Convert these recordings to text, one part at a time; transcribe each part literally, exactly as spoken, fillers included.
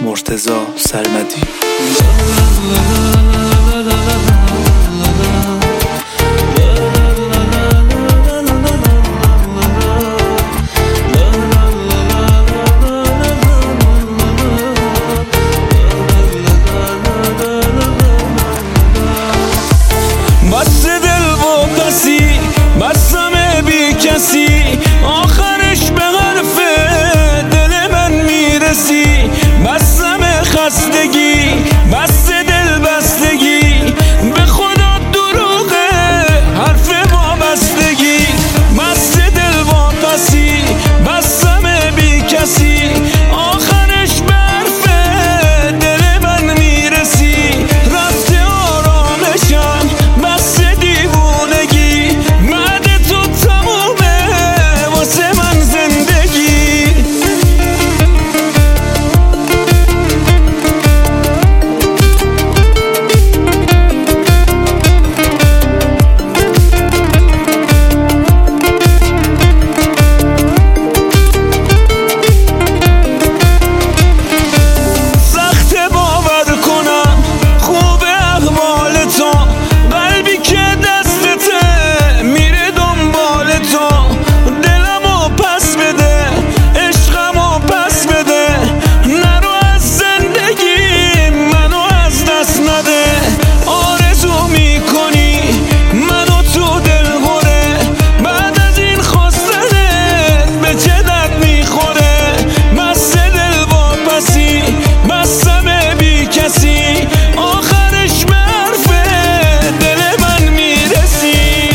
مرتضی سرمدی. بس دل و پسی بستم بی کسی، آخرش به حرف دل من میرسی. بستم خستگی بس دل بستگی، به خدا دروغه حرف وابستگی. بس دل و پسی بستم بی کسی، آخرش به حرف دل من میرسی. رفته آرامشم بس دیوونگی، بعد تو تمومه واسه من زندگی. سخت باور کنم خوب احوال تو، قلبی که دستته میره دنبال تو. دلمو پس بده عشقمو پس بده، نرو از زندگی منو از دست نده. آرزو میکنی منو تو دل غره، بعد از این خواستنت به چه درد میخوره. بس دل و پسی بستم بی کسی، آخرش به حرف دل من میرسی.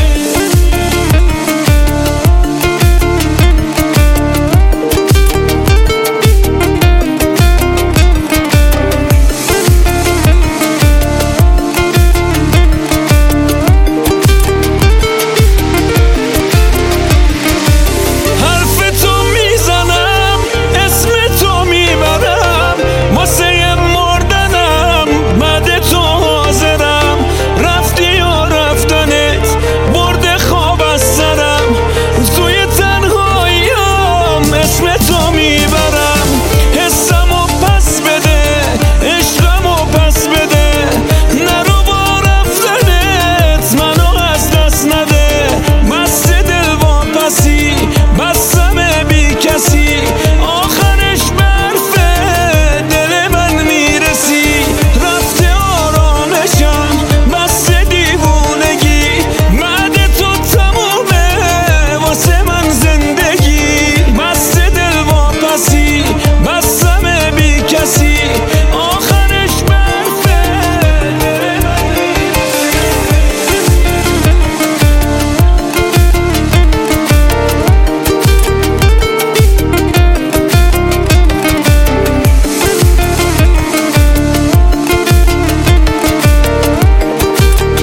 حرف تو میزنم اسم تو میبرم، واسه مردنم بعد تو حاضرم. رفتی و رفتنت برده خواب از سرم، توی تنهاییم اسم تو میبرم. حسمو پس بده عشقمو پس بده، نرو با رفتنت منو از دست نده. بس دل و پسی بستم بی کسی، آخرش به حرف دل من میرسی. رفته آرامشم بس دیوونگی، بعد تو تمومه واسه من زندگی. بس دل و پسی بستم بی کسی، آخرش به حرف دل من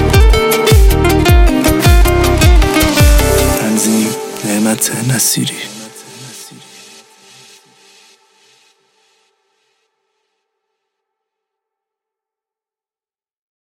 تنظیم نعمت نصیری.